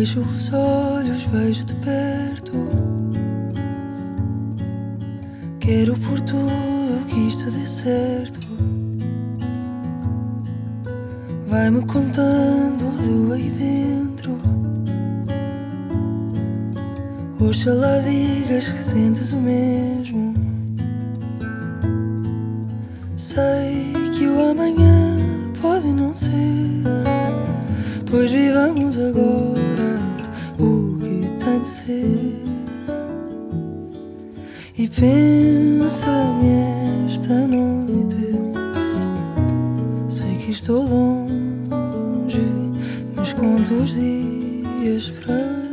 Fecho os olhos, vejo de perto. Quero por tudo que isto dê certo. Vai-me contando do aí dentro. Oxalá digas que sentes o mesmo. Sei que o amanhã pode não ser, pois vivamos agora o que tem de ser. E pensa-me esta noite, sei que estou longe, mas conto os dias para